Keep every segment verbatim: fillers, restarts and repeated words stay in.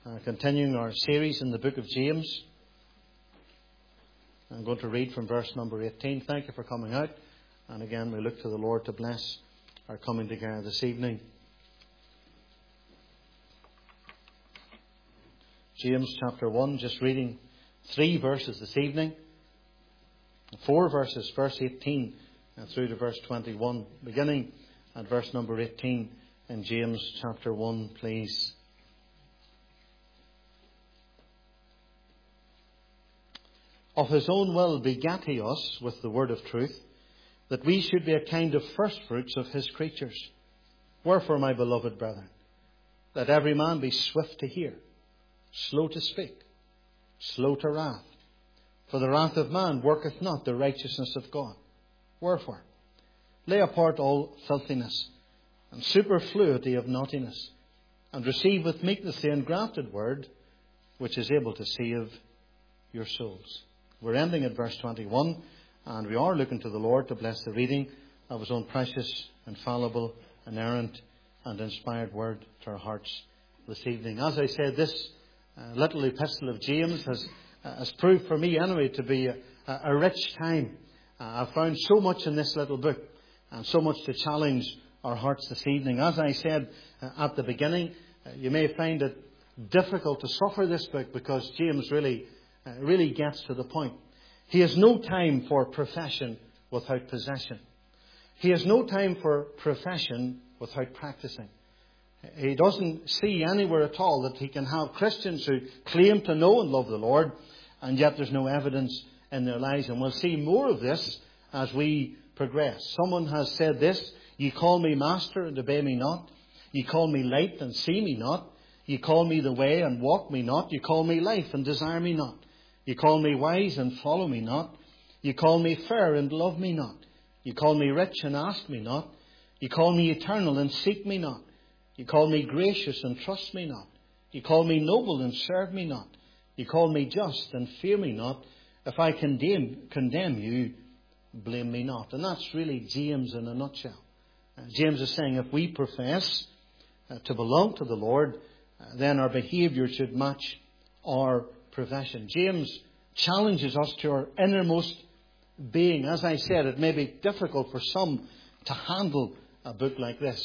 Uh, continuing our series in the book of James. I'm going to read from verse number eighteen. Thank you for coming out. And again, we look to the Lord to bless our coming together this evening. James chapter one, just reading three verses this evening. Four verses, verse eighteen and through to verse twenty-one. Beginning at verse number eighteen in James chapter one, please. Of his own will begat he us with the word of truth, that we should be a kind of firstfruits of his creatures. Wherefore, my beloved brethren, let every man be swift to hear, slow to speak, slow to wrath. For the wrath of man worketh not the righteousness of God. Wherefore, lay apart all filthiness and superfluity of naughtiness, and receive with meekness the engrafted word, which is able to save your souls. We're ending at verse twenty-one, and we are looking to the Lord to bless the reading of his own precious, infallible, inerrant and inspired word to our hearts this evening. As I said, this uh, little epistle of James has, uh, has proved for me anyway to be a, a rich time. Uh, I've found so much in this little book and so much to challenge our hearts this evening. As I said uh, at the beginning, uh, you may find it difficult to suffer this book because James really Uh, really gets to the point. He has no time for profession without possession. He has no time for profession without practicing. He doesn't see anywhere at all that he can have Christians who claim to know and love the Lord, and yet there's no evidence in their lives. And we'll see more of this as we progress. Someone has said this: "Ye call me master and obey me not. Ye call me light and see me not. Ye call me the way and walk me not. Ye call me life and desire me not. You call me wise and follow me not. You call me fair and love me not. You call me rich and ask me not. You call me eternal and seek me not. You call me gracious and trust me not. You call me noble and serve me not. You call me just and fear me not. If I condemn, condemn you, blame me not." And that's really James in a nutshell. Uh, James is saying if we profess uh, to belong to the Lord, uh, then our behaviour should match our profession. James challenges us to our innermost being. As I said, it may be difficult for some to handle a book like this.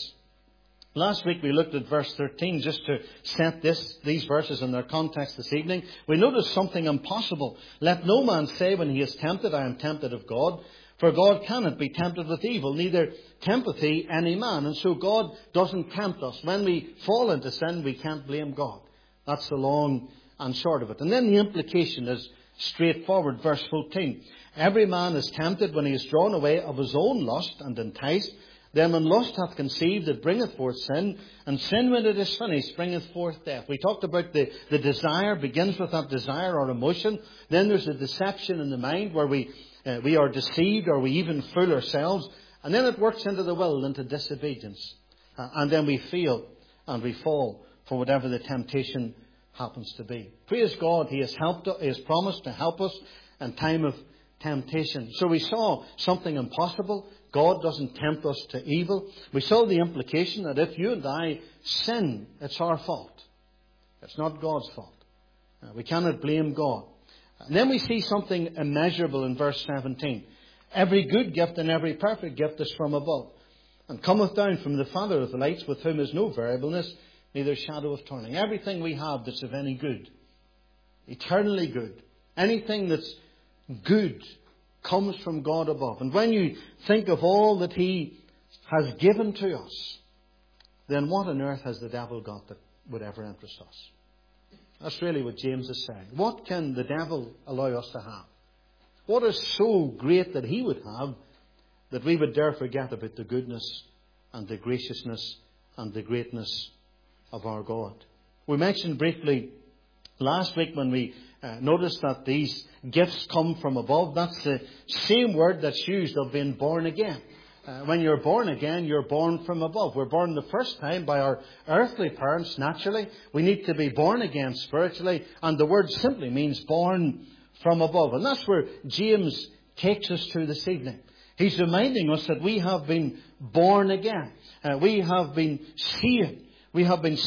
Last week we looked at verse thirteen, just to set this, these verses in their context this evening. We noticed something impossible. "Let no man say when he is tempted, I am tempted of God. For God cannot be tempted with evil, neither tempteth he any man." And so God doesn't tempt us. When we fall into sin, we can't blame God. That's the long and short of it. And then the implication is straightforward. Verse fourteen. "Every man is tempted when he is drawn away of his own lust and enticed. Then when lust hath conceived, it bringeth forth sin. And sin, when it is finished, bringeth forth death." We talked about the, the desire begins with that desire or emotion. Then there's a deception in the mind where we, uh, we are deceived or we even fool ourselves. And then it works into the will, into disobedience. Uh, and then we fail and we fall for whatever the temptation happens to be. Praise God, He has helped us, He has promised to help us in time of temptation. So we saw something impossible. God doesn't tempt us to evil. We saw the implication that if you and I sin, it's our fault. It's not God's fault. Uh, we cannot blame God. And then we see something immeasurable in verse seventeen. "Every good gift and every perfect gift is from above, and cometh down from the Father of the lights, with whom is no variableness, neither shadow of turning." Everything we have that's of any good, eternally good, anything that's good comes from God above. And when you think of all that He has given to us, then what on earth has the devil got that would ever interest us? That's really what James is saying. What can the devil allow us to have? What is so great that he would have that we would dare forget about the goodness and the graciousness and the greatness of our God? We mentioned briefly last week when we uh, noticed that these gifts come from above. That's the same word that's used of being born again. Uh, when you're born again, you're born from above. We're born the first time by our earthly parents, naturally. We need to be born again spiritually. And the word simply means born from above. And that's where James takes us to this evening. He's reminding us that we have been born again. Uh, we have been saved. We have been set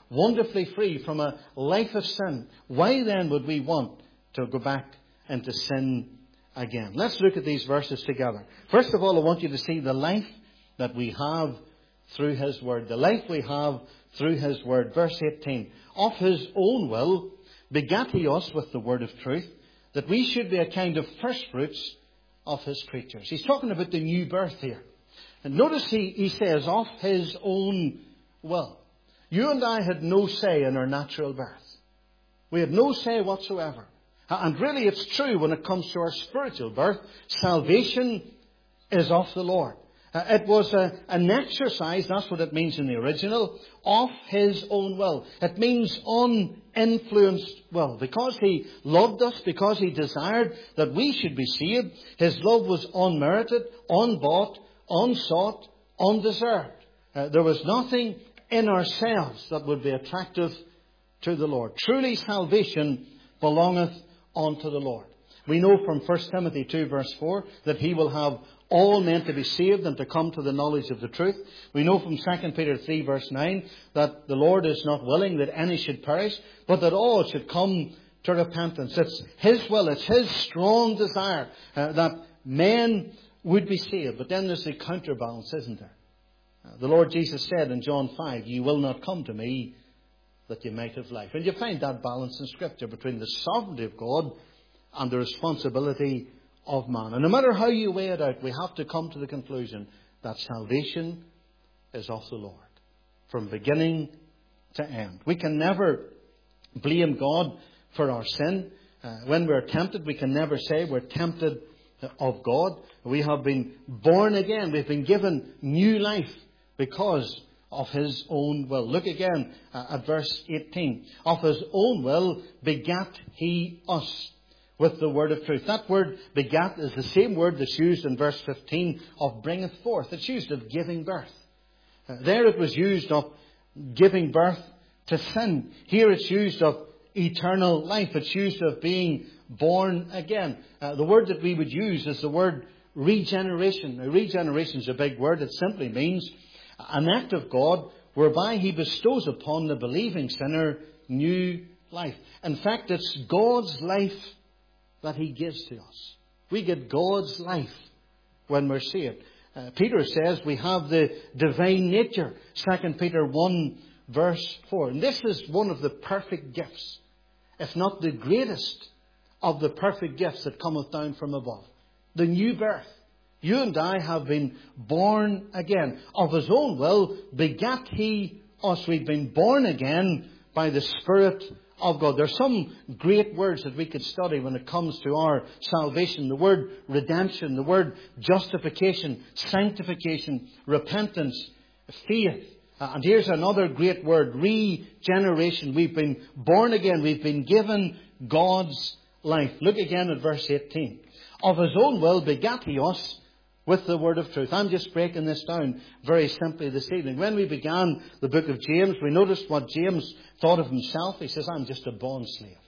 wonderfully free from a life of sin. Why then would we want to go back into sin again? Let's look at these verses together. First of all, I want you to see the life that we have through His Word. The life we have through His Word. Verse eighteen. Of His own will begat He us with the word of truth, that we should be a kind of firstfruits of His creatures. He's talking about the new birth here. And notice he, he says, of His own will. You and I had no say in our natural birth. We had no say whatsoever. And really it's true when it comes to our spiritual birth. Salvation is of the Lord. Uh, it was a, an exercise, that's what it means in the original, of His own will. It means uninfluenced will. Because He loved us, because He desired that we should be saved, His love was unmerited, unbought, unsought, undeserved. Uh, there was nothing in ourselves that would be attractive to the Lord. Truly salvation belongeth unto the Lord. We know from First Timothy two verse four that He will have all men to be saved and to come to the knowledge of the truth. We know from Second Peter three verse nine that the Lord is not willing that any should perish, but that all should come to repentance. It's His will, it's His strong desire uh, that men would be saved. But then there's the counterbalance, isn't there? Uh, the Lord Jesus said in John five, "You will not come to me that you might have life." And you find that balance in Scripture between the sovereignty of God and the responsibility of man. And no matter how you weigh it out, we have to come to the conclusion that salvation is of the Lord, from beginning to end. We can never blame God for our sin. Uh, when we're tempted, we can never say we're tempted of God. We have been born again. We've been given new life because of His own will. Look again uh, at verse eighteen. Of His own will begat He us with the word of truth. That word begat is the same word that's used in verse fifteen of bringeth forth. It's used of giving birth. Uh, there it was used of giving birth to sin. Here it's used of eternal life. It's used of being born again. Uh, the word that we would use is the word regeneration. Now, regeneration is a big word. It simply means an act of God whereby He bestows upon the believing sinner new life. In fact, it's God's life that He gives to us. We get God's life when we're saved. Uh, Peter says we have the divine nature. Second Peter one verse four. And this is one of the perfect gifts, if not the greatest of the perfect gifts that cometh down from above. The new birth. You and I have been born again. Of His own will begat He us. We've been born again by the Spirit of God. There's some great words that we could study when it comes to our salvation. The word redemption, the word justification, sanctification, repentance, faith. Uh, and here's another great word, regeneration. We've been born again. We've been given God's life. Look again at verse eighteen. Of His own will begat He us with the word of truth. I'm just breaking this down very simply this evening. When we began the book of James, we noticed what James thought of himself. He says, I'm just a bond slave.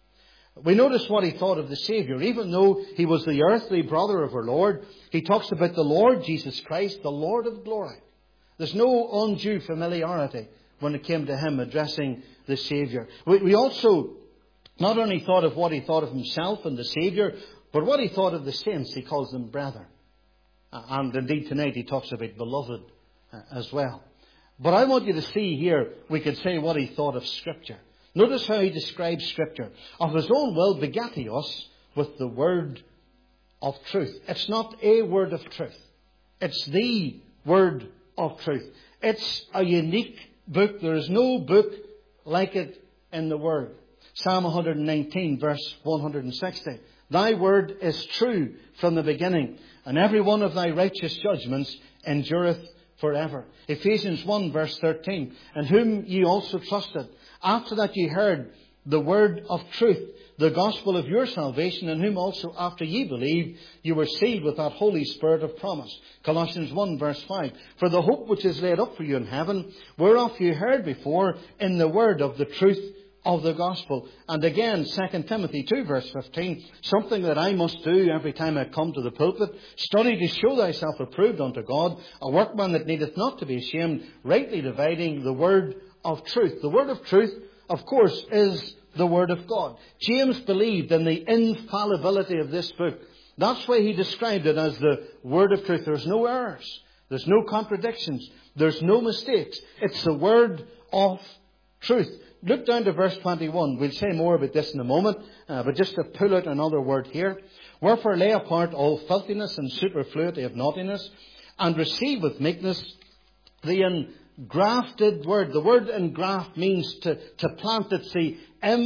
We noticed what he thought of the Saviour. Even though he was the earthly brother of our Lord, he talks about the Lord Jesus Christ, the Lord of glory. There's no undue familiarity when it came to him addressing the Saviour. We, we also not only thought of what he thought of himself and the Saviour, but what he thought of the saints. He calls them brethren. And indeed tonight he talks about beloved as well. But I want you to see here, we could say what he thought of Scripture. Notice how he describes Scripture. Of His own will begat He us with the word of truth. It's not a word of truth. It's the word of truth. It's a unique book. There is no book like it in the Word. Psalm one nineteen verse one hundred sixty. Thy word is true from the beginning, and every one of Thy righteous judgments endureth forever. Ephesians one verse thirteen. In whom ye also trusted, after that ye heard the word of truth, the gospel of your salvation, in whom also after ye believed, you were sealed with that Holy Spirit of promise. Colossians one verse five. For the hope which is laid up for you in heaven, whereof you heard before in the word of the truth of the gospel. And again, Second Timothy two verse fifteen, something that I must do every time I come to the pulpit. Study to show thyself approved unto God, a workman that needeth not to be ashamed, rightly dividing the word of truth. The word of truth, of course, is the word of God. James believed in the infallibility of this book. That's why he described it as the word of truth. There's no errors. There's no contradictions. There's no mistakes. It's the word of truth. Look down to verse twenty-one. We'll say more about this in a moment, uh, but just to pull out another word here. Wherefore lay apart all filthiness and superfluity of naughtiness, and receive with meekness the engrafted word. The word engraft means to, to plant. It's the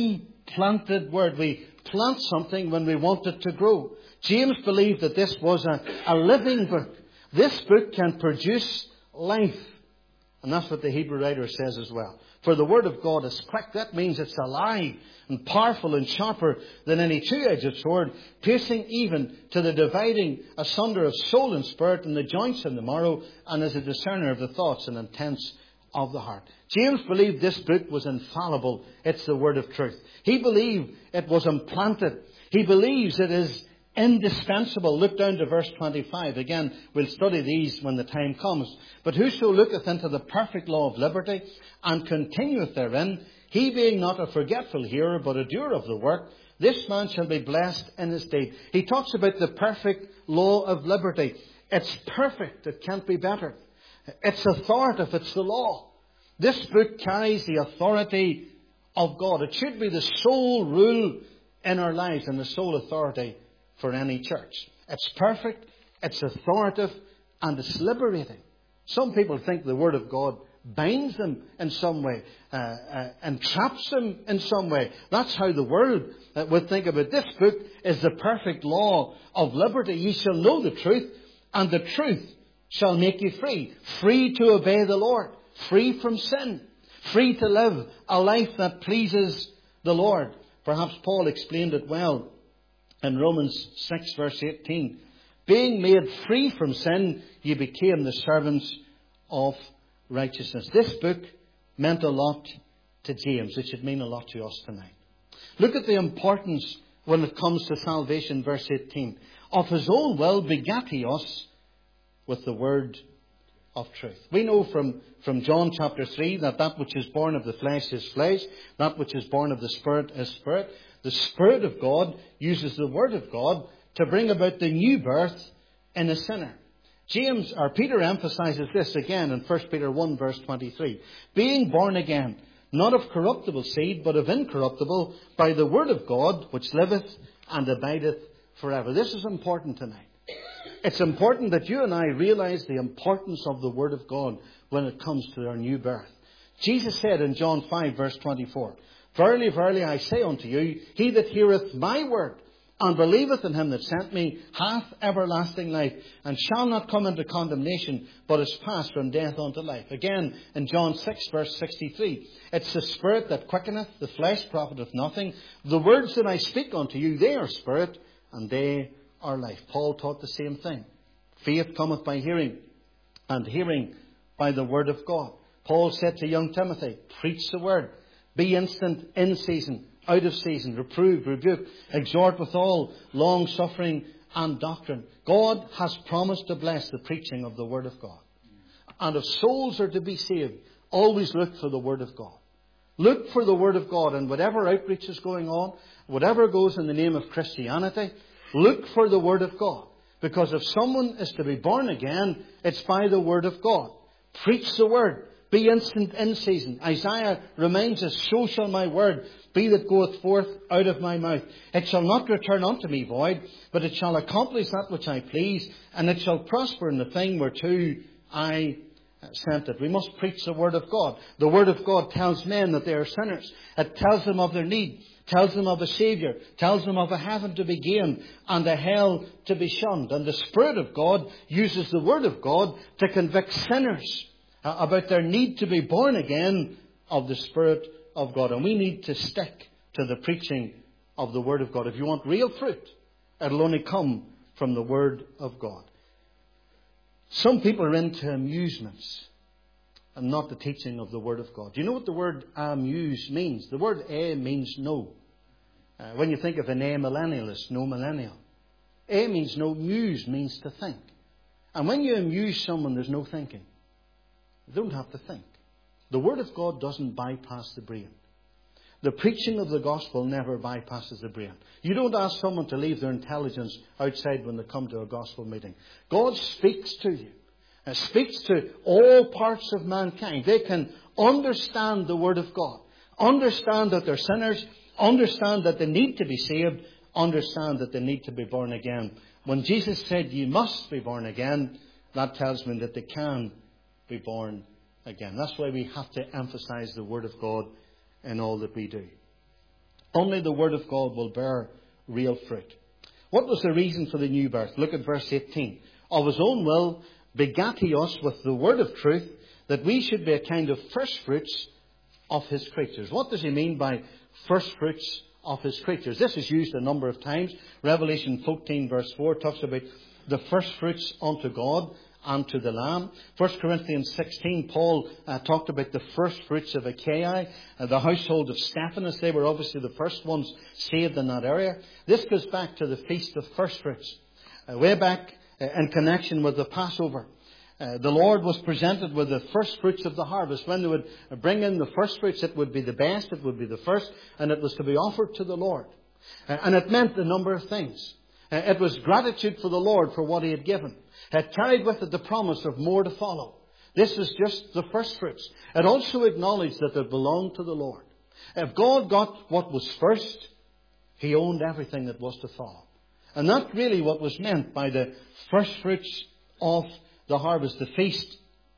implanted word. We plant something when we want it to grow. James believed that this was a, a living book. This book can produce life. And that's what the Hebrew writer says as well. For the word of God is quick. That means it's alive and powerful and sharper than any two-edged sword, piercing even to the dividing asunder of soul and spirit and the joints and the marrow, and is a discerner of the thoughts and intents of the heart. James believed this book was infallible. It's the word of truth. He believed it was implanted. He believes it is indispensable. Look down to verse twenty-five. Again, we'll study these when the time comes. But whoso looketh into the perfect law of liberty, and continueth therein, he being not a forgetful hearer, but a doer of the work, this man shall be blessed in his deed. He talks about the perfect law of liberty. It's perfect. It can't be better. It's authoritative. It's the law. This book carries the authority of God. It should be the sole rule in our lives and the sole authority for any church. It's perfect, it's authoritative, and it's liberating. Some people think the Word of God binds them in some way, uh, uh, entraps them in some way. That's how the world uh, would think about this book. Is the perfect law of liberty. Ye shall know the truth, and the truth shall make you free. Free to obey the Lord. Free from sin. Free to live a life that pleases the Lord. Perhaps Paul explained it well in Romans six verse eighteen. Being made free from sin, ye became the servants of righteousness. This book meant a lot to James. It should mean a lot to us tonight. Look at the importance when it comes to salvation, verse eighteen. Of his own will begat he us with the word of truth. We know from, from John chapter three that that which is born of the flesh is flesh, that which is born of the Spirit is spirit. The Spirit of God uses the Word of God to bring about the new birth in a sinner. James, or Peter emphasizes this again in First Peter one verse twenty-three. Being born again, not of corruptible seed, but of incorruptible, by the Word of God, which liveth and abideth forever. This is important tonight. It's important that you and I realize the importance of the Word of God when it comes to our new birth. Jesus said in John five verse twenty-four, Verily, verily, I say unto you, he that heareth my word and believeth in him that sent me hath everlasting life, and shall not come into condemnation, but is passed from death unto life. Again, in John six verse sixty-three, it's the Spirit that quickeneth, the flesh profiteth nothing. The words that I speak unto you, they are spirit, and they are life. Paul taught the same thing. Faith cometh by hearing, and hearing by the word of God. Paul said to young Timothy, preach the word. Be instant in season, out of season, reprove, rebuke, exhort with all long suffering and doctrine. God has promised to bless the preaching of the Word of God. And if souls are to be saved, always look for the Word of God. Look for the Word of God, and whatever outreach is going on, whatever goes in the name of Christianity, look for the Word of God. Because if someone is to be born again, it's by the Word of God. Preach the Word. Be instant in season. Isaiah reminds us, so shall my word be that goeth forth out of my mouth. It shall not return unto me void, but it shall accomplish that which I please, and it shall prosper in the thing whereto I sent it. We must preach the word of God. The word of God tells men that they are sinners. It tells them of their need, tells them of a Saviour, tells them of a heaven to be gained and a hell to be shunned. And the Spirit of God uses the word of God to convict sinners about their need to be born again of the Spirit of God. And we need to stick to the preaching of the Word of God. If you want real fruit, it'll only come from the Word of God. Some people are into amusements and not the teaching of the Word of God. Do you know what the word amuse means? The word a means no. Uh, when you think of an amillennialist, no millennial. A means no, muse means to think. And when you amuse someone, there's no thinking. You don't have to think. The Word of God doesn't bypass the brain. The preaching of the gospel never bypasses the brain. You don't ask someone to leave their intelligence outside when they come to a gospel meeting. God speaks to you. It speaks to all parts of mankind. They can understand the Word of God. Understand that they're sinners. Understand that they need to be saved. Understand that they need to be born again. When Jesus said, you must be born again, that tells me that they can be born again. That's why we have to emphasize the Word of God in all that we do. Only the Word of God will bear real fruit. What was the reason for the new birth? Look at verse eighteen. Of his own will begat he us with the word of truth, that we should be a kind of first fruits of his creatures. What does he mean by first fruits of his creatures? This is used a number of times. Revelation fourteen verse four talks about the first fruits unto God and to the Lamb. First Corinthians sixteen, Paul uh, talked about the first fruits of Achaia, uh, the household of Stephanus. They were obviously the first ones saved in that area. This goes back to the Feast of First Fruits. Uh, way back uh, in connection with the Passover. Uh, the Lord was presented with the first fruits of the harvest. When they would bring in the first fruits, it would be the best, it would be the first, and it was to be offered to the Lord. Uh, and it meant a number of things. Uh, it was gratitude for the Lord for what he had given. It carried with it the promise of more to follow. This is just the first fruits. It also acknowledged that it belonged to the Lord. If God got what was first, he owned everything that was to follow. And that's really what was meant by the first fruits of the harvest, the feast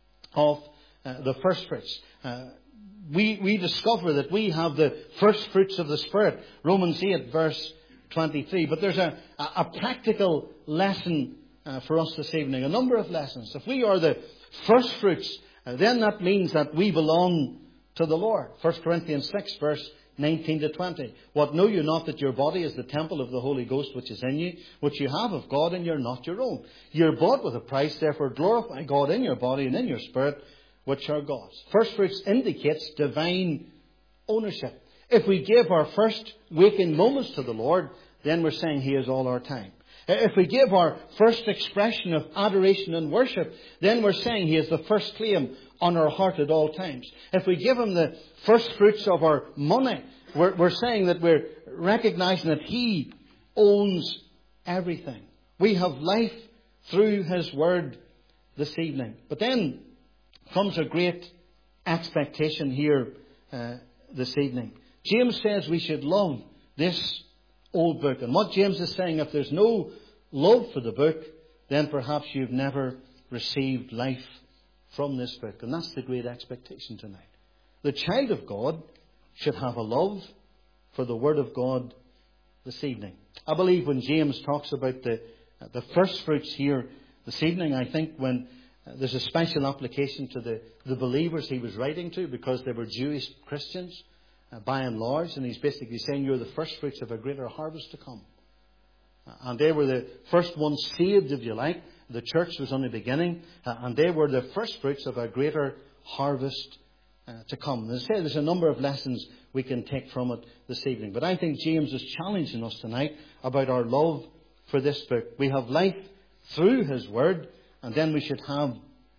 of uh, the first fruits. Uh, we, we discover that we have the first fruits of the Spirit. Romans eight verse twenty-three. But there's a, a, a practical lesson uh, for us this evening. A number of lessons. If we are the first fruits, uh, then that means that we belong to the Lord. First Corinthians six verse nineteen to twenty. What know you not that your body is the temple of the Holy Ghost which is in you, which you have of God, and you're not your own. You're bought with a price, therefore glorify God in your body and in your spirit, which are God's. First fruits indicates divine ownership. If we give our first waking moments to the Lord, then we're saying he is all our time. If we give our first expression of adoration and worship, then we're saying he is the first claim on our heart at all times. If we give him the first fruits of our money, we're, we're saying that we're recognizing that he owns everything. We have life through his word this evening. But then comes a great expectation here uh, this evening. James says we should love this old book. And what James is saying, if there's no love for the book, then perhaps you've never received life from this book. And that's the great expectation tonight. The child of God should have a love for the Word of God this evening. I believe when James talks about the, uh, the first fruits here this evening, I think when uh, there's a special application to the, the believers he was writing to, because they were Jewish Christians uh, by and large, and he's basically saying you're the first fruits of a greater harvest to come. Uh, and they were the first ones saved, if you like. The church was only beginning, uh, and they were the first fruits of a greater harvest uh, to come. As I say, there's a number of lessons we can take from it this evening. But I think James is challenging us tonight about our love for this book. We have life through his word, and then we should have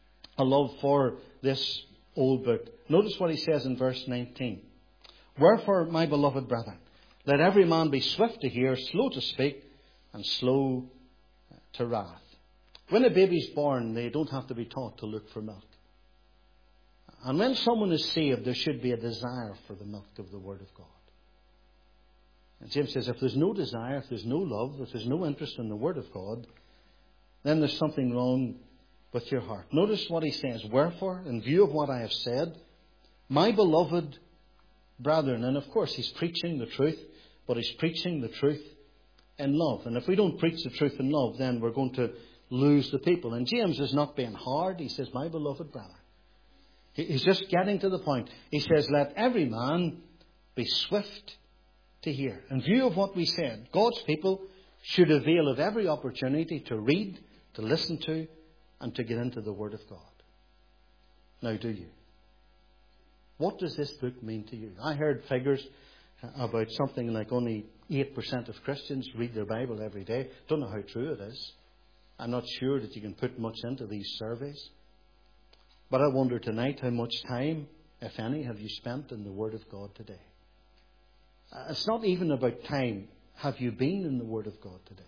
a love for this old book. Notice what he says in verse nineteen. Wherefore, my beloved brethren, let every man be swift to hear, slow to speak, and slow to wrath. When a baby's born, they don't have to be taught to look for milk. And when someone is saved, there should be a desire for the milk of the Word of God. And James says, if there's no desire, if there's no love, if there's no interest in the Word of God, then there's something wrong with your heart. Notice what he says. Wherefore, in view of what I have said, my beloved brethren, and of course he's preaching the truth, but he's preaching the truth in love. And if we don't preach the truth in love, then we're going to lose the people. And James is not being hard. He says, my beloved brother. He's just getting to the point. He says, let every man be swift to hear. In view of what we said, God's people should avail of every opportunity to read, to listen to, and to get into the Word of God. Now, do you? What does this book mean to you? I heard figures about something like only eight percent of Christians read their Bible every day. Don't know how true it is. I'm not sure that you can put much into these surveys. But I wonder tonight how much time if any, have you spent in the Word of God today? Uh, it's not even about time. Have you been in the Word of God today?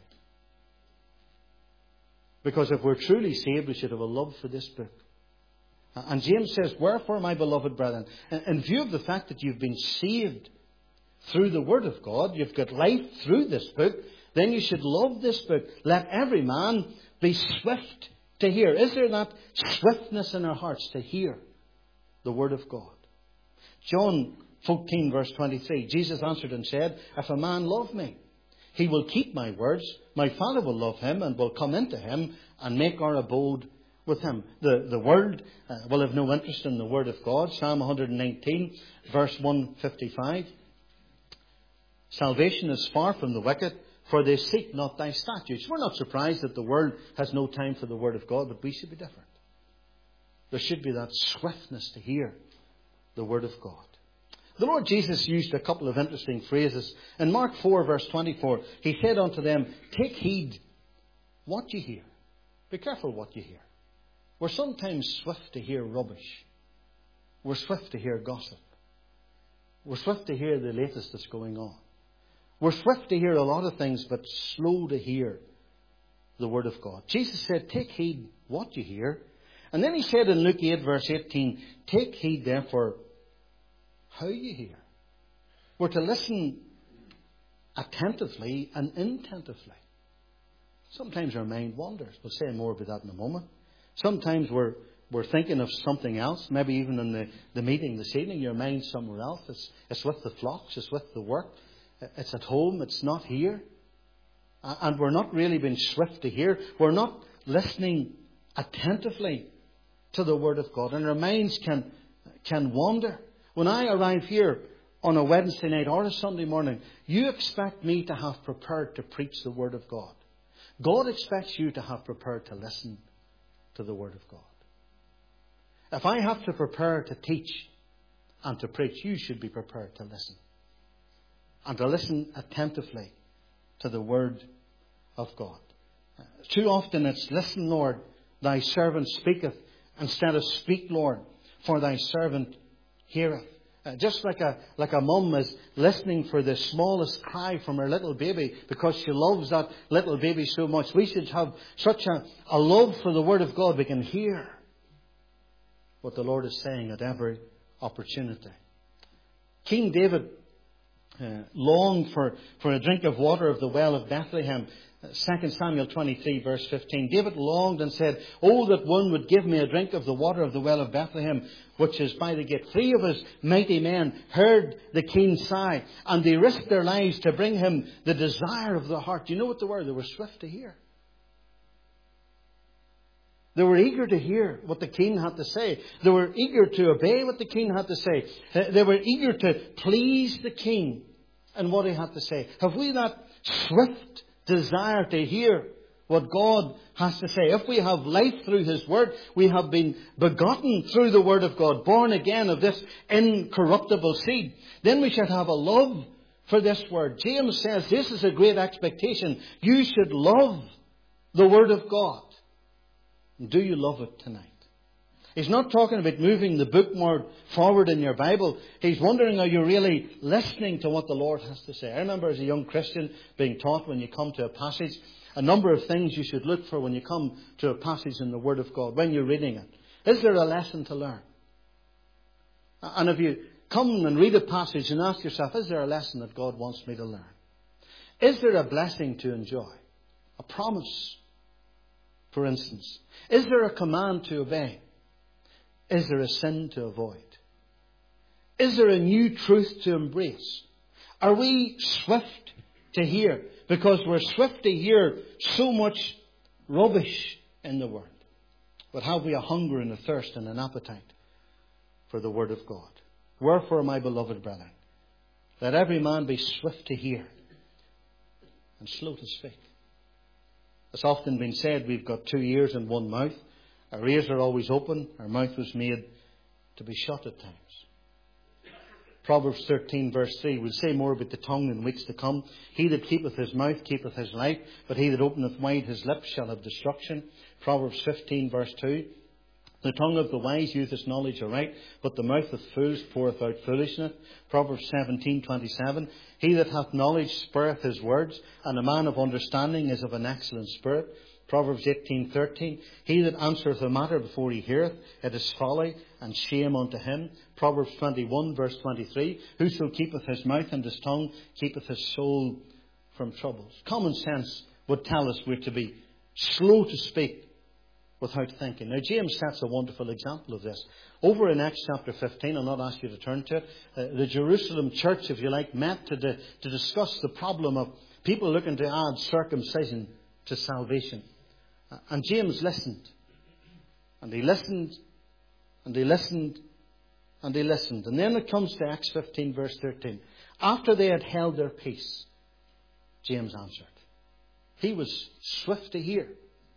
Because if we're truly saved, we should have a love for this book. And James says, wherefore, my beloved brethren, in view of the fact that you've been saved through the Word of God, you've got life through this book, then you should love this book. Let every man be swift to hear. Is there that swiftness in our hearts to hear the Word of God? John fourteen verse twenty-three, Jesus answered and said, if a man love me, he will keep my words. My Father will love him and will come into him and make our abode with him. The, the world uh, will have no interest in the Word of God. Psalm one nineteen verse one fifty-five. Salvation is far from the wicked, for they seek not thy statutes. We're not surprised that the world has no time for the Word of God, but we should be different. There should be that swiftness to hear the Word of God. The Lord Jesus used a couple of interesting phrases. In Mark four verse twenty-four, He said unto them, take heed what you hear. Be careful what you hear. We're sometimes swift to hear rubbish. We're swift to hear gossip. We're swift to hear the latest that's going on. We're swift to hear a lot of things, but slow to hear the Word of God. Jesus said, take heed what you hear. And then He said in Luke eight verse eighteen, take heed therefore how you hear. We're to listen attentively and intentively. Sometimes our mind wanders. We'll say more about that in a moment. Sometimes we're we're thinking of something else. Maybe even in the, the meeting this evening, your mind's somewhere else. It's, it's with the flocks. It's with the work. It's at home. It's not here. And we're not really being swift to hear. We're not listening attentively to the Word of God. And our minds can, can wander. When I arrive here on a Wednesday night or a Sunday morning, you expect me to have prepared to preach the Word of God. God expects you to have prepared to listen to the Word of God. If I have to prepare to teach and to preach, you should be prepared to listen. And to listen attentively to the Word of God. Too often it's, listen, Lord, thy servant speaketh, instead of speak, Lord, for thy servant heareth. Uh, just like a like a mum is listening for the smallest cry from her little baby because she loves that little baby so much. We should have such a, a love for the Word of God we can hear what the Lord is saying at every opportunity. King David uh, longed for, for a drink of water of the well of Bethlehem. Second Samuel twenty-three verse fifteen. David longed and said, oh, that one would give me a drink of the water of the well of Bethlehem, which is by the gate. Three of his mighty men heard the king's sigh, and they risked their lives to bring him the desire of the heart. Do you know what they were? They were swift to hear. They were eager to hear what the king had to say. They were eager to obey what the king had to say. They were eager to please the king and what he had to say. Have we that swift desire to hear what God has to say? If we have life through His Word, we have been begotten through the Word of God, born again of this incorruptible seed, then we should have a love for this Word. James says this is a great expectation. You should love the Word of God. Do you love it tonight? He's not talking about moving the bookmark forward in your Bible. He's wondering, are you really listening to what the Lord has to say? I remember as a young Christian being taught when you come to a passage, a number of things you should look for when you come to a passage in the Word of God, when you're reading it. Is there a lesson to learn? And if you come and read a passage and ask yourself, is there a lesson that God wants me to learn? Is there a blessing to enjoy? A promise, for instance. Is there a command to obey? Is there a sin to avoid? Is there a new truth to embrace? Are we swift to hear? Because we're swift to hear so much rubbish in the Word. But have we a hunger and a thirst and an appetite for the Word of God? Wherefore, my beloved brethren, let every man be swift to hear and slow to speak. It's often been said we've got two ears and one mouth. Our ears are always open. Our mouth was made to be shut at times. Proverbs thirteen verse three. We'll say more about the tongue in weeks to come. He that keepeth his mouth keepeth his life, but he that openeth wide his lips shall have destruction. Proverbs fifteen verse two. The tongue of the wise useth knowledge aright, but the mouth of fools poureth out foolishness. Proverbs seventeen twenty-seven. He that hath knowledge spareth his words, and a man of understanding is of an excellent spirit. Proverbs eighteen thirteen. He that answereth a matter before he heareth, it is folly and shame unto him. Proverbs twenty-one verse twenty-three. Whoso keepeth his mouth and his tongue keepeth his soul from troubles. Common sense would tell us we're to be slow to speak without thinking. Now, James sets a wonderful example of this. Over in Acts chapter fifteen, I'll not ask you to turn to it, uh, the Jerusalem church, if you like, met to, di- to discuss the problem of people looking to add circumcision to salvation. Uh, and James listened. And he listened, and he listened, and he listened. And then it comes to Acts fifteen verse thirteen. After they had held their peace, James answered. He was swift to hear.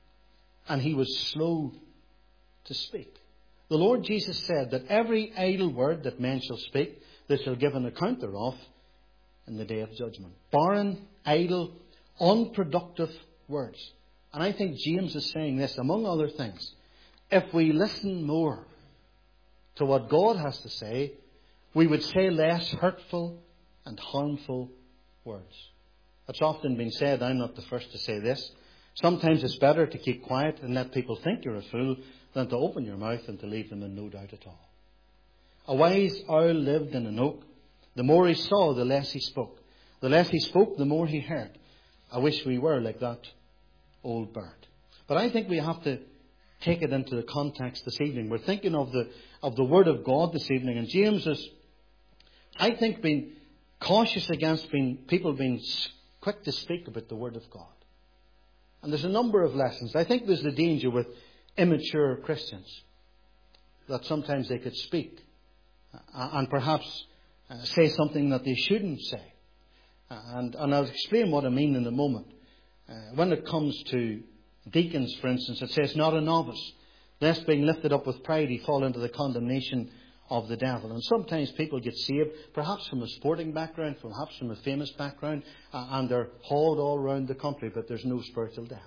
And he was slow to speak. The Lord Jesus said that every idle word that men shall speak, they shall give an account thereof in the day of judgment. Barren, idle, unproductive words. And I think James is saying this, among other things. If we listen more to what God has to say, we would say less hurtful and harmful words. It's often been said, I'm not the first to say this, sometimes it's better to keep quiet and let people think you're a fool than to open your mouth and to leave them in no doubt at all. A wise owl lived in an oak. The more he saw, the less he spoke. The less he spoke, the more he heard. I wish we were like that old bird. But I think we have to take it into the context this evening. We're thinking of the of the Word of God this evening. And James has, I think, been cautious against being, people being quick to speak about the Word of God. And there's a number of lessons. I think there's the danger with immature Christians, that sometimes they could speak uh, and perhaps uh, say something that they shouldn't say. Uh, and, and I'll explain what I mean in a moment. Uh, when it comes to deacons, for instance, it says, not a novice, lest being lifted up with pride he fall into the condemnation of the devil. And sometimes people get saved, perhaps from a sporting background, perhaps from a famous background, uh, and they're hauled all around the country, but there's no spiritual depth.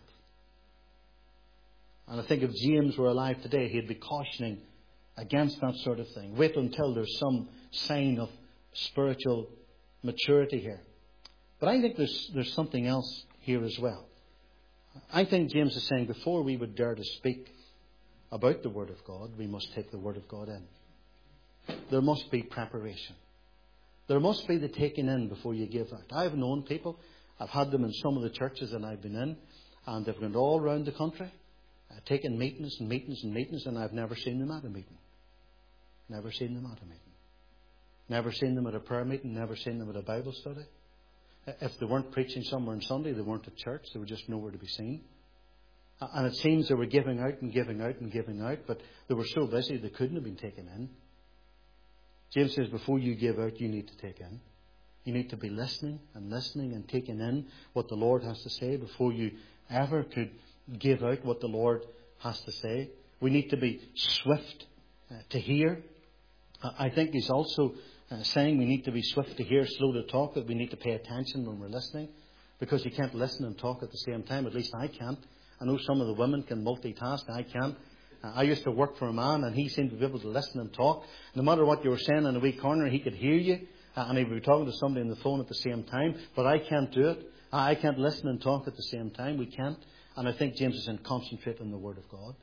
And I think if James were alive today, he'd be cautioning against that sort of thing. Wait until there's some sign of spiritual maturity here. But I think there's there's something else here as well. I think James is saying before we would dare to speak about the Word of God, we must take the Word of God in. There must be preparation. There must be the taking in before you give out. I've known people, I've had them in some of the churches that I've been in, and they've gone all around the country, uh, taking meetings and meetings and meetings, and I've never seen them at a meeting. Never seen them at a meeting. Never seen them at a prayer meeting, never seen them at a Bible study. If they weren't preaching somewhere on Sunday, they weren't at church, they were just nowhere to be seen. And it seems they were giving out and giving out and giving out, but they were so busy they couldn't have been taken in. James says before you give out, you need to take in. You need to be listening and listening and taking in what the Lord has to say before you ever could give out what the Lord has to say. We need to be swift uh, to hear. I think he's also uh, saying we need to be swift to hear, slow to talk, that we need to pay attention when we're listening, because you can't listen and talk at the same time. At least I can't. I know some of the women can multitask. I can't. I used to work for a man, and he seemed to be able to listen and talk. No matter what you were saying in a wee corner, he could hear you, and he would be talking to somebody on the phone at the same time. But I can't do it. I can't listen and talk at the same time. We can't. And I think James is saying concentrate on the Word of God.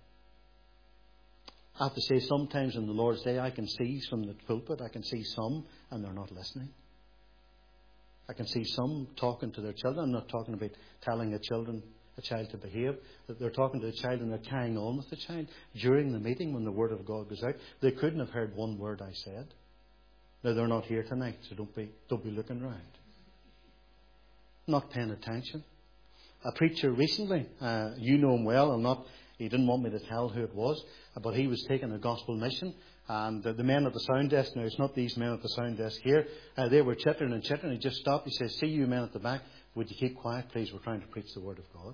I have to say, sometimes in the Lord's Day, I can see from the pulpit, I can see some, and they're not listening. I can see some talking to their children. I'm not talking about telling a children a child to behave, that they're talking to the child and they're carrying on with the child during the meeting when the Word of God goes out. They couldn't have heard one word I said. Now, they're not here tonight, so don't be don't be looking round. Not paying attention. A preacher recently, uh, you know him well, I'm not, he didn't want me to tell who it was, but he was taking a gospel mission, and the, the men at the sound desk, now it's not these men at the sound desk here, uh, they were chittering and chittering. He just stopped. He says, see you men at the back, would you keep quiet please, we're trying to preach the Word of God.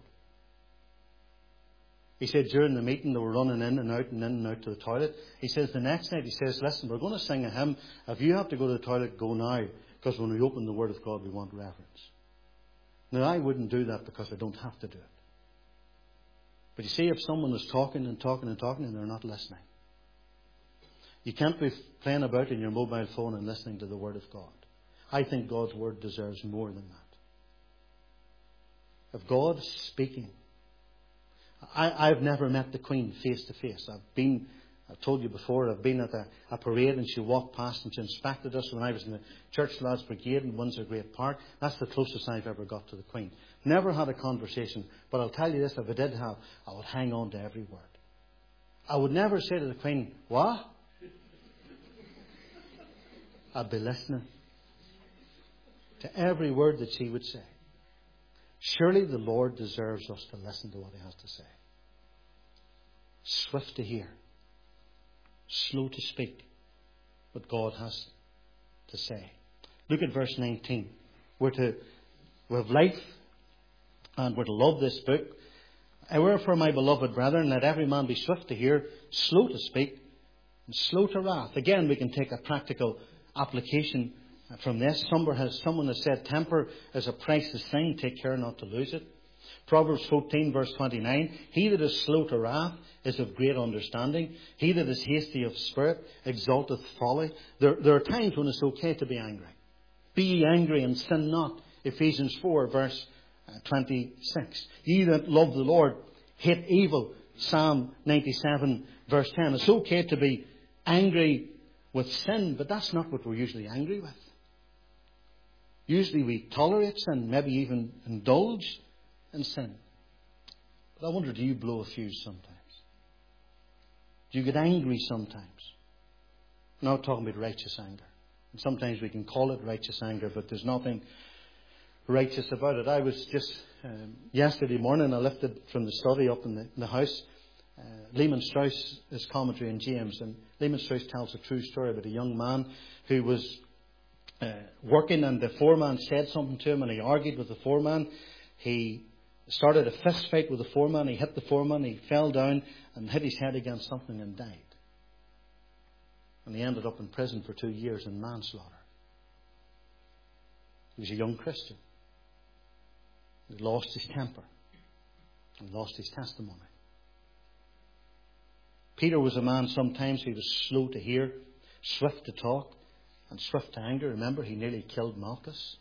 He said during the meeting they were running in and out and in and out to the toilet. He says the next night, he says, listen, we're going to sing a hymn. If you have to go to the toilet, go now, because when we open the Word of God we want reverence. Now, I wouldn't do that because I don't have to do it. But you see, if someone is talking and talking and talking and they're not listening, you can't be playing about in your mobile phone and listening to the Word of God. I think God's Word deserves more than that. If God is speaking, I, I've never met the Queen face to face. I've been, I've told you before, I've been at a, a parade and she walked past and she inspected us when I was in the Church Lads Brigade in Windsor Great Park. That's the closest I've ever got to the Queen. Never had a conversation, but I'll tell you this, if I did have, I would hang on to every word. I would never say to the Queen, what? I'd be listening to every word that she would say. Surely the Lord deserves us to listen to what He has to say. Swift to hear, slow to speak what God has to say. Look at verse nineteen. We're to we have life and we're to love this book. Wherefore, my beloved brethren, let every man be swift to hear, slow to speak, and slow to wrath. Again, we can take a practical application from this. Someone has, someone has said, temper is a priceless thing, take care not to lose it. Proverbs fourteen verse twenty-nine, he that is slow to wrath is of great understanding. He that is hasty of spirit exalteth folly. There, there are times when it's okay to be angry. Be ye angry and sin not. Ephesians four verse twenty-six. Ye that love the Lord hate evil. Psalm ninety-seven verse ten. It's okay to be angry with sin, but that's not what we're usually angry with. Usually we tolerate sin, maybe even indulge in sin. But I wonder, do you blow a fuse sometimes? Do you get angry sometimes? I'm not talking about righteous anger. And sometimes we can call it righteous anger, but there's nothing righteous about it. I was just, um, yesterday morning, I lifted from the study up in the, in the house, uh, Lehman Strauss' commentary on James. And Lehman Strauss tells a true story about a young man who was uh, working, and the foreman said something to him, and he argued with the foreman. He started a fist fight with the foreman. He hit the foreman. He fell down and hit his head against something and died. And he ended up in prison for two years in manslaughter. He was a young Christian. He lost his temper and lost his testimony. Peter was a man sometimes who was slow to hear, swift to talk, and swift to anger. Remember, he nearly killed Malchus.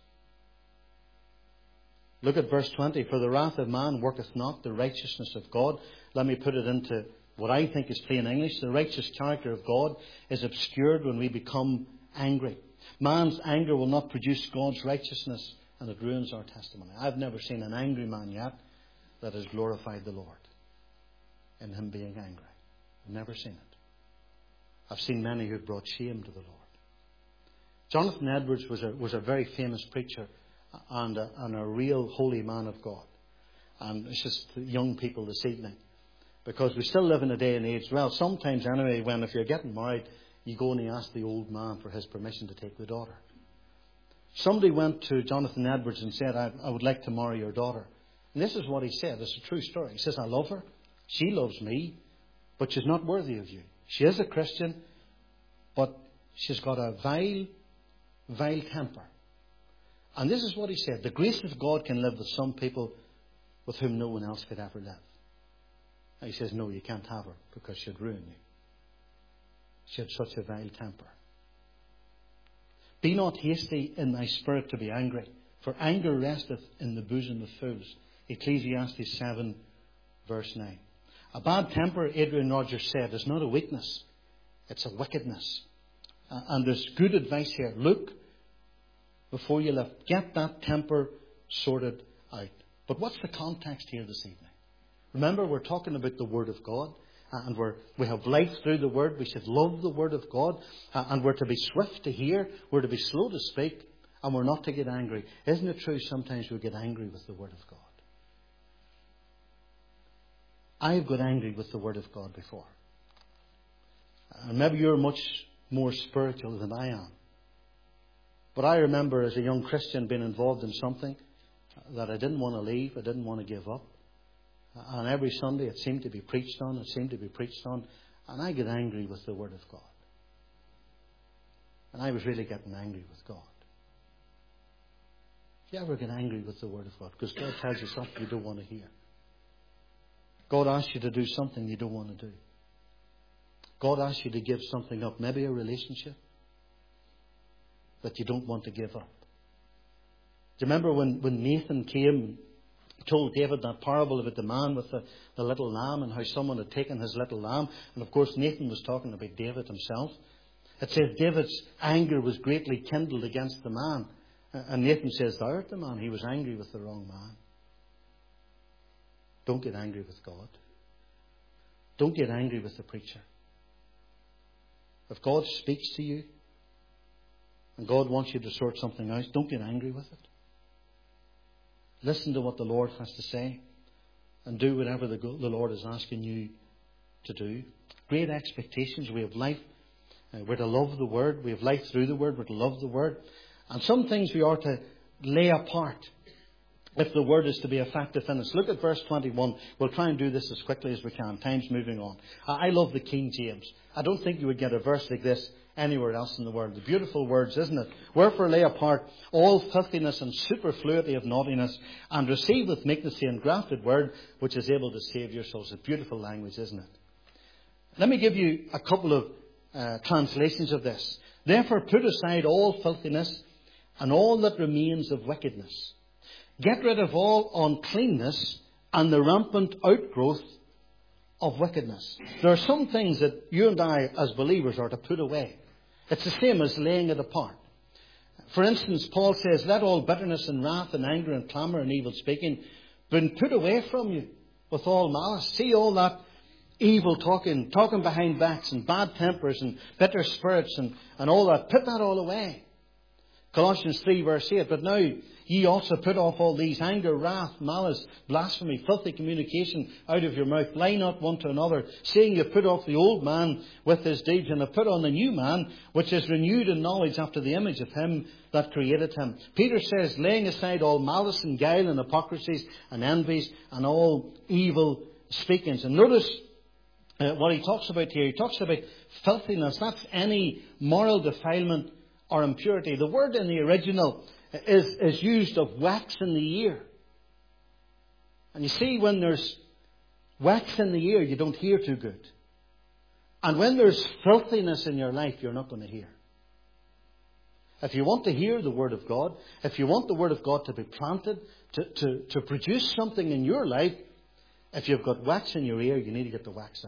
Look at verse twenty. For the wrath of man worketh not the righteousness of God. Let me put it into what I think is plain English. The righteous character of God is obscured when we become angry. Man's anger will not produce God's righteousness, and it ruins our testimony. I've never seen an angry man yet that has glorified the Lord in him being angry. I've never seen it. I've seen many who have brought shame to the Lord. Jonathan Edwards was a, was a very famous preacher and a, and a real holy man of God. And it's just young people this evening, because we still live in a day and age, well, sometimes anyway, when if you're getting married, you go and you ask the old man for his permission to take the daughter. Somebody went to Jonathan Edwards and said, I, I would like to marry your daughter. And this is what he said. It's a true story. He says, I love her. She loves me, but she's not worthy of you. She is a Christian, but she's got a vile, vile temper. And this is what he said. The grace of God can live with some people with whom no one else could ever live. And he says, no, you can't have her because she'd ruin you. She had such a vile temper. Be not hasty in thy spirit to be angry, for anger resteth in the bosom of fools. Ecclesiastes seven verse nine. A bad temper, Adrian Rogers said, is not a weakness. It's a wickedness. Uh, and there's good advice here. Look before you lift. Get that temper sorted out. But what's the context here this evening? Remember, we're talking about the Word of God. Uh, and we're, we have life through the Word. We should love the Word of God. Uh, and we're to be swift to hear. We're to be slow to speak. And we're not to get angry. Isn't it true sometimes we get angry with the Word of God? I've got angry with the Word of God before. And maybe you're much more spiritual than I am. But I remember as a young Christian being involved in something that I didn't want to leave, I didn't want to give up. And every Sunday it seemed to be preached on, it seemed to be preached on. And I get angry with the Word of God. And I was really getting angry with God. Do you ever get angry with the Word of God? Because God tells you something you don't want to hear. God asks you to do something you don't want to do. God asks you to give something up, maybe a relationship that you don't want to give up. Do you remember when, when Nathan came, told David that parable about the man with the, the little lamb and how someone had taken his little lamb? And of course Nathan was talking about David himself. It says David's anger was greatly kindled against the man. And Nathan says, thou art the man. He was angry with the wrong man. Don't get angry with God. Don't get angry with the preacher. If God speaks to you and God wants you to sort something out, don't get angry with it. Listen to what the Lord has to say and do whatever the, the Lord is asking you to do. Great expectations. We have life. Uh, we're to love the Word. We have life through the Word. We're to love the Word. And some things we are to lay apart if the Word is to be effective in us. Look at verse twenty-one. We'll try and do this as quickly as we can. Time's moving on. I love the King James. I don't think you would get a verse like this anywhere else in the world. The beautiful words, isn't it? Wherefore lay apart all filthiness and superfluity of naughtiness, and receive with meekness the engrafted word, which is able to save your souls. It's a beautiful language, isn't it? Let me give you a couple of uh, translations of this. Therefore put aside all filthiness and all that remains of wickedness. Get rid of all uncleanness and the rampant outgrowth of wickedness. There are some things that you and I as believers are to put away. It's the same as laying it apart. For instance, Paul says, let all bitterness and wrath and anger and clamour and evil speaking be put away from you with all malice. See all that evil talking, talking behind backs and bad tempers and bitter spirits and, and all that. Put that all away. Colossians three verse eight, but now ye also put off all these: anger, wrath, malice, blasphemy, filthy communication out of your mouth. Lie not one to another, saying you put off the old man with his deeds, and have put on the new man, which is renewed in knowledge after the image of him that created him. Peter says, laying aside all malice and guile and hypocrisies and envies and all evil speakings. And notice uh, what he talks about here. He talks about filthiness. That's any moral defilement or impurity. The word in the original is, is used of wax in the ear. And you see, when there's wax in the ear, you don't hear too good. And when there's filthiness in your life, you're not going to hear. If you want to hear the Word of God, if you want the Word of God to be planted, to, to, to produce something in your life, if you've got wax in your ear, you need to get the wax out.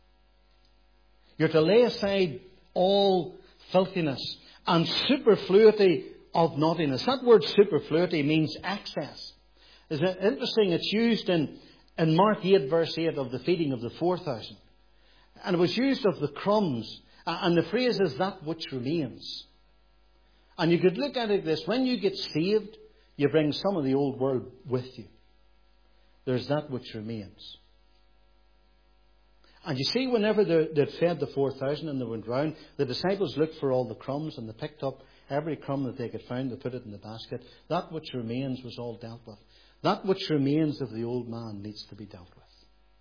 You're to lay aside all filthiness and superfluity of naughtiness. That word superfluity means excess. Is it interesting? It's used in, in Mark eight verse eight of the feeding of the four thousand. And it was used of the crumbs. And the phrase is that which remains. And you could look at it this: when you get saved, you bring some of the old world with you. There's that which remains. And you see, whenever they'd fed the four thousand and they went round, the disciples looked for all the crumbs and they picked up every crumb that they could find. They put it in the basket. That which remains was all dealt with. That which remains of the old man needs to be dealt with.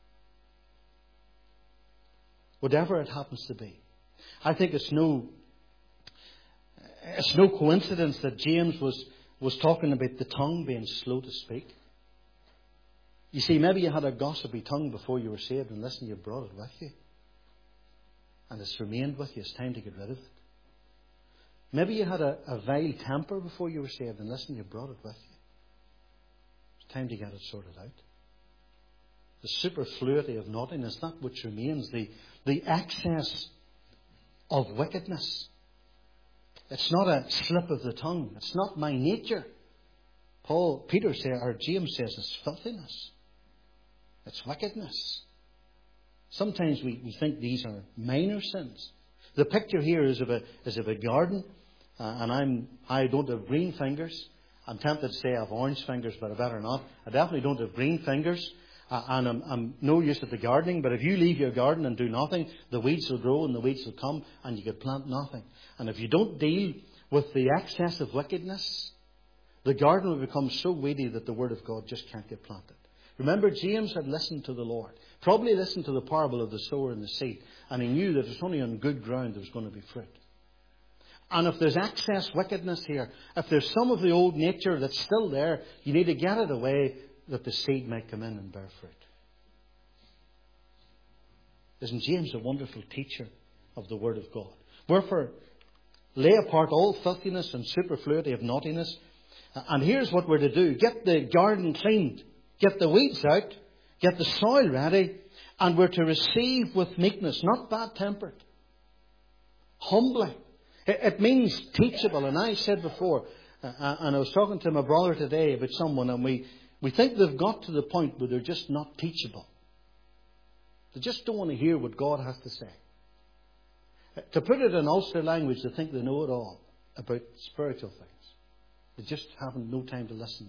Whatever it happens to be. I think it's no, it's no coincidence that James was, was talking about the tongue being slow to speak. You see, maybe you had a gossipy tongue before you were saved, and listen, you brought it with you. And it's remained with you. It's time to get rid of it. Maybe you had a, a vile temper before you were saved, and listen, you brought it with you. It's time to get it sorted out. The superfluity of naughtiness, that which remains, the, the excess of wickedness. It's not a slip of the tongue. It's not my nature. Paul, Peter says, or James says, it's filthiness. It's wickedness. Sometimes we, we think these are minor sins. The picture here is of a is of a garden, uh, and I'm I don't have green fingers. I'm tempted to say I have orange fingers, but I better not. I definitely don't have green fingers, uh, and I'm, I'm no use at the gardening. But if you leave your garden and do nothing, the weeds will grow and the weeds will come, and you could plant nothing. And if you don't deal with the excess of wickedness, the garden will become so weedy that the Word of God just can't get planted. Remember, James had listened to the Lord. Probably listened to the parable of the sower and the seed. And he knew that it's only on good ground there was going to be fruit. And if there's excess wickedness here, if there's some of the old nature that's still there, you need to get it away that the seed might come in and bear fruit. Isn't James a wonderful teacher of the Word of God? Wherefore, lay apart all filthiness and superfluity of naughtiness. And here's what we're to do. Get the garden cleaned. Get the weeds out. Get the soil ready. And we're to receive with meekness, not bad-tempered. Humbly. It means teachable. And I said before, uh, and I was talking to my brother today about someone, and we, we think they've got to the point where they're just not teachable. They just don't want to hear what God has to say. To put it in Ulster language, they think they know it all about spiritual things. They just haven't no time to listen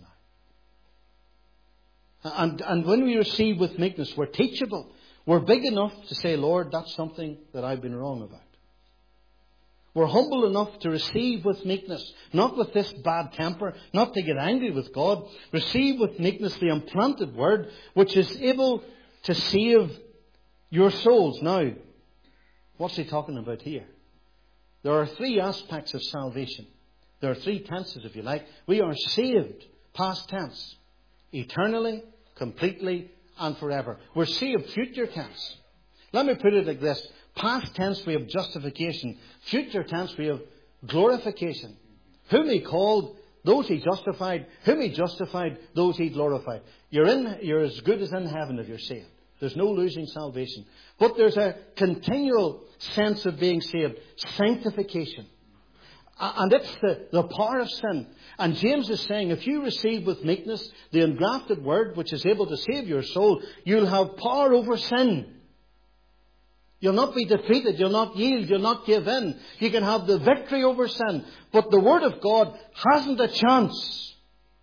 now. And, and when we receive with meekness, we're teachable. We're big enough to say, Lord, that's something that I've been wrong about. We're humble enough to receive with meekness, not with this bad temper, not to get angry with God. Receive with meekness the implanted word, which is able to save your souls. Now, what's he talking about here? There are three aspects of salvation. There are three tenses, if you like. We are saved, past tense, eternally, completely, and forever. We're saved, future tense. Let me put it like this. Past tense, we have justification. Future tense, we have glorification. Whom he called, those he justified. Whom he justified, those he glorified. You're in, you're as good as in heaven if you're saved. There's no losing salvation. But there's a continual sense of being saved. Sanctification. And it's the, the power of sin. And James is saying, if you receive with meekness the engrafted word which is able to save your soul, you'll have power over sin. You'll not be defeated. You'll not yield. You'll not give in. You can have the victory over sin. But the Word of God hasn't a chance.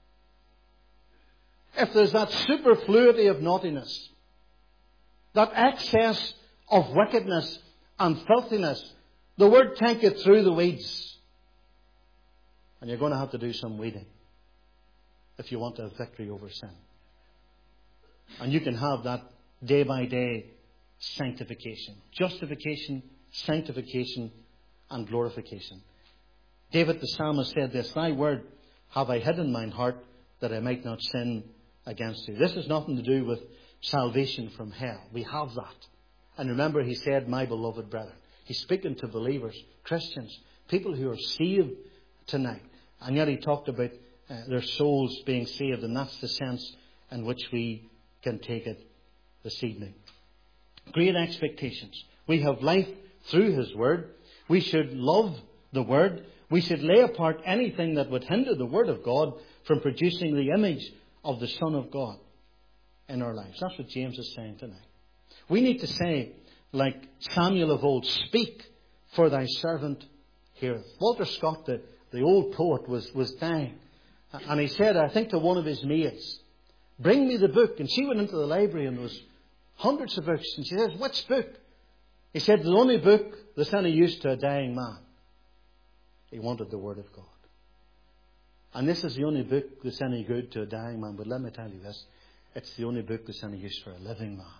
If there's that superfluity of naughtiness, that excess of wickedness and filthiness, the Word can't get through the weeds. And you're going to have to do some weeding if you want to have victory over sin. And you can have that day by day sanctification. Justification, sanctification, and glorification. David the psalmist said this, Thy word have I hid in mine heart, that I might not sin against thee. This has nothing to do with salvation from hell. We have that. And remember, he said, my beloved brethren. He's speaking to believers, Christians, people who are saved tonight. And yet he talked about uh, their souls being saved. And that's the sense in which we can take it this evening. Great expectations. We have life through His Word. We should love the Word. We should lay apart anything that would hinder the Word of God from producing the image of the Son of God in our lives. That's what James is saying tonight. We need to say, like Samuel of old, speak, for thy servant heareth. Walter Scott, the, the old poet, was, was dying. And he said, I think to one of his maids, bring me the book. And she went into the library and there was hundreds of books. And she says, which book? He said, the only book that's any use to a dying man. He wanted the Word of God. And this is the only book that's any good to a dying man. But let me tell you this. It's the only book that's any use for a living man.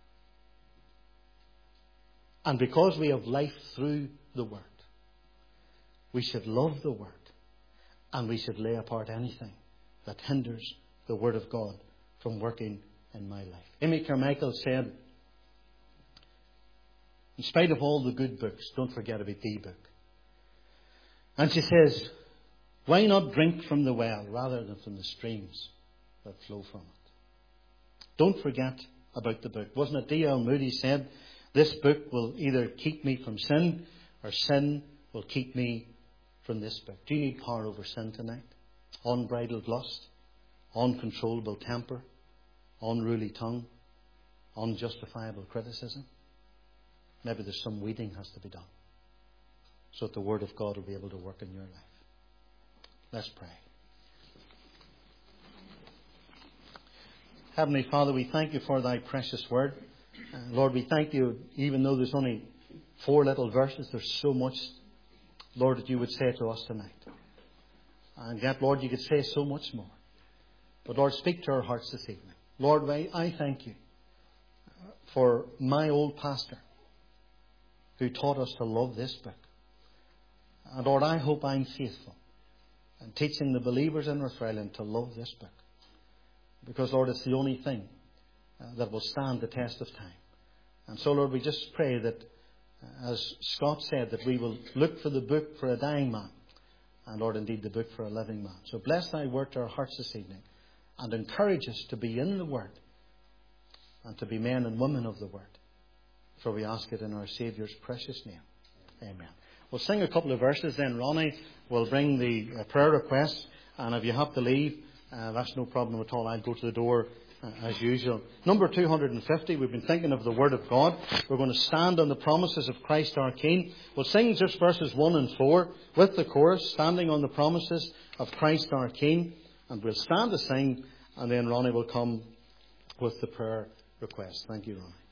And because we have life through the Word, we should love the Word. And we should lay apart anything that hinders the Word of God from working in my life. Amy Carmichael said, in spite of all the good books, don't forget about the book. And she says, why not drink from the well rather than from the streams that flow from it? Don't forget about the book. Wasn't it D L Moody said, this book will either keep me from sin or sin will keep me from this book. Do you need power over sin tonight? Unbridled lust, uncontrollable temper, unruly tongue, unjustifiable criticism. Maybe there's some weeding has to be done so that the Word of God will be able to work in your life. Let's pray. Heavenly Father, we thank you for thy precious Word. Uh, Lord, we thank you, even though there's only four little verses, there's so much, Lord, that you would say to us tonight. And yet, Lord, you could say so much more. But Lord, speak to our hearts this evening. Lord, I thank you for my old pastor who taught us to love this book. And Lord, I hope I'm faithful in teaching the believers in Rathrilland to love this book. Because, Lord, it's the only thing uh, that will stand the test of time. And so, Lord, we just pray that, as Scott said, that we will look for the book for a dying man. And, Lord, indeed the book for a living man. So bless thy word to our hearts this evening. And encourage us to be in the word. And to be men and women of the word. For we ask it in our Saviour's precious name. Amen. We'll sing a couple of verses, then Ronnie will bring the uh, prayer requests. And if you have to leave, uh, that's no problem at all. I'll go to the door uh, as usual. Number two hundred fifty, we've been thinking of the Word of God. We're going to stand on the promises of Christ our King. We'll sing just verses one and four with the chorus, standing on the promises of Christ our King. And we'll stand to sing, and then Ronnie will come with the prayer request. Thank you, Ronnie.